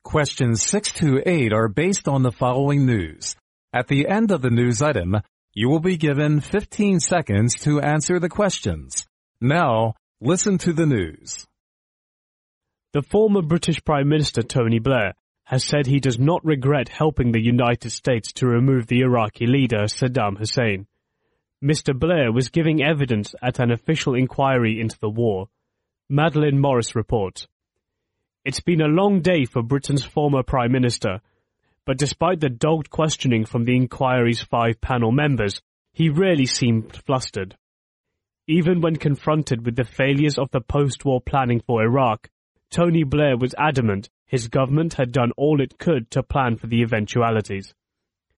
Questions 6 to 8 are based on the following news. At the end of the news item, you will be given 15 seconds to answer the questions. Now, listen to the news. The former British Prime Minister Tony Blair has said he does not regret helping the United States to remove the Iraqi leader Saddam Hussein. Mr. Blair was giving evidence at an official inquiry into the war. Madeline Morris reports. It's been a long day for Britain's former Prime Minister, but despite the dogged questioning from the inquiry's 5 panel members, he rarely seemed flustered. Even when confronted with the failures of the post-war planning for Iraq, Tony Blair was adamant his government had done all it could to plan for the eventualities.